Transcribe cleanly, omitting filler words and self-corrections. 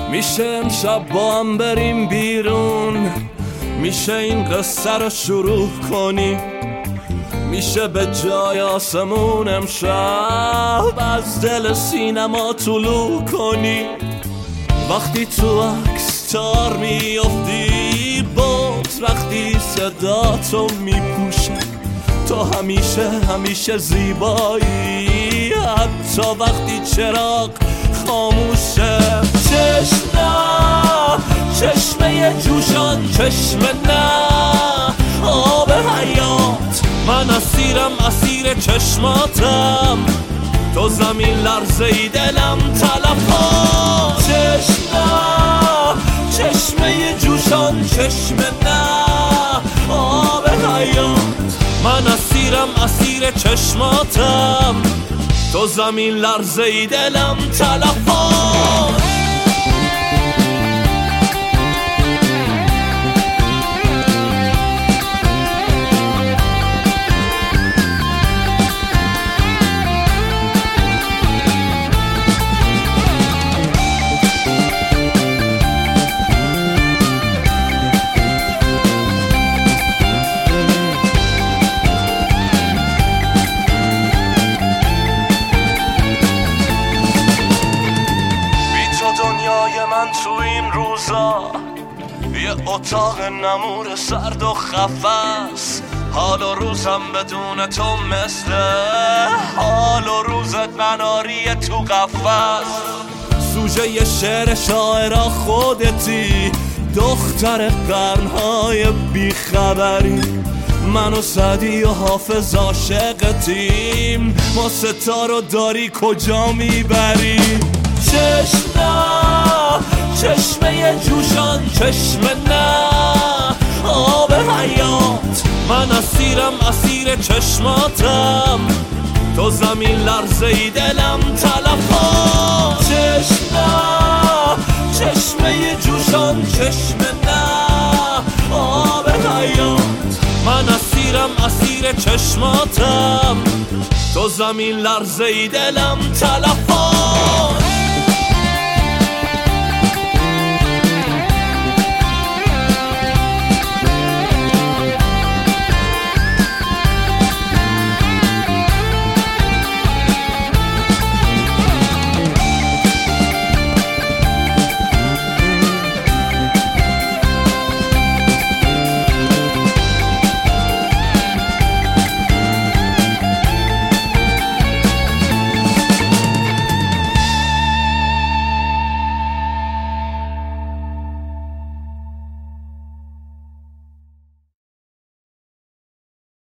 میشه امشب با هم بریم بیرون، میشه این قصه رو شروع کنی، میشه به جای آسمون امشب از دل سینما طلوع کنی. وقتی تو عکس تار میافتی بود، وقتی صدا تو میپوشه تو همیشه زیبایی، حتی وقتی چراغ خاموشه. چشمه جوشان، چشمه نه آب حیات، من اسیر چشماتم، تو زمین لرزه‌ای دلم تلفات. چشمه جوشان، چشمه نه آب حیات، من اسیر چشماتم، تو زمین لرزه‌ای دلم تلفات. من تو این روزا یه اتاق نمور سرد و خفس، حال و روزم بدون تو مثل حال و روزت مناری تو قفس. سوژه یه شعر شاعرا خودتی، دختر قرنهای بیخبری، من و سعدی و حافظ عاشقتیم، ما ستارو داری کجا میبری؟ چشمه جوشان، چشمه نه آب حیات، من اسیر چشماتم، تو زمین لرزه‌ای دلم تلفات. چشمه جوشان، چشمه نه آب حیات، من اسیر چشماتم، تو زمین لرزه‌ای دلم تلفات.